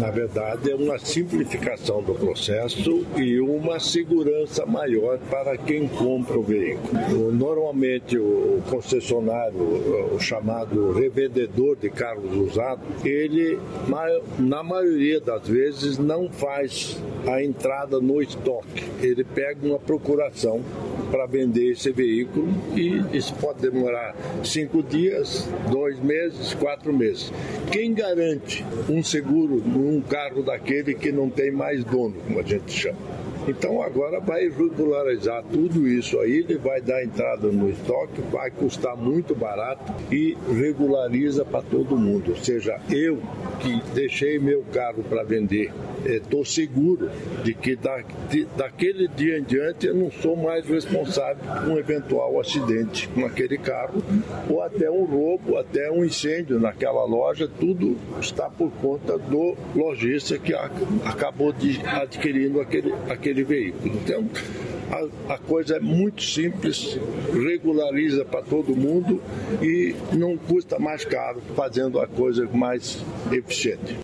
Na verdade, é uma simplificação do processo e uma segurança maior para quem compra o veículo. Normalmente, o concessionário, o chamado revendedor de carros usados, ele, na maioria das vezes, não faz a entrada no estoque. Ele pega uma procuração para vender esse veículo e isso pode demorar 5 dias, 2 meses, 4 meses. Quem garante um seguro num carro daquele que não tem mais dono, como a gente chama? Então agora vai regularizar tudo isso aí, ele vai dar entrada no estoque, vai custar muito barato e regulariza para todo mundo. Ou seja, eu que deixei meu carro para vender, estou seguro de que daquele dia em diante eu não sou mais responsável por um eventual acidente com aquele carro, ou até um roubo, até um incêndio naquela loja, tudo está por conta do lojista que acabou adquirindo aquele veículo. Então, a coisa é muito simples, regulariza para todo mundo e não custa mais caro, fazendo a coisa mais eficiente.